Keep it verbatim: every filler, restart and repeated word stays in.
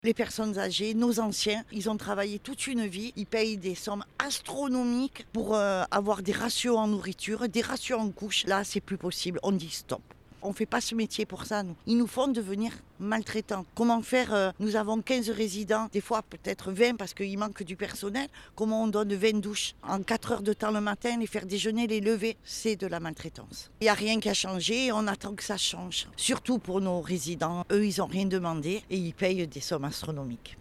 Les personnes âgées, nos anciens, ils ont travaillé toute une vie, ils payent des sommes astronomiques pour euh, avoir des rations en nourriture, des rations en couches. Là, c'est plus possible, on dit stop. On ne fait pas ce métier pour ça, nous. Ils nous font devenir maltraitants. Comment faire euh, Nous avons quinze résidents, des fois peut-être vingt parce qu'il manque du personnel. Comment on donne vingt douches en quatre heures de temps le matin, les faire déjeuner, les lever? C'est de la maltraitance. Il n'y a rien qui a changé et on attend que ça change. Surtout pour nos résidents. Eux, ils n'ont rien demandé et ils payent des sommes astronomiques.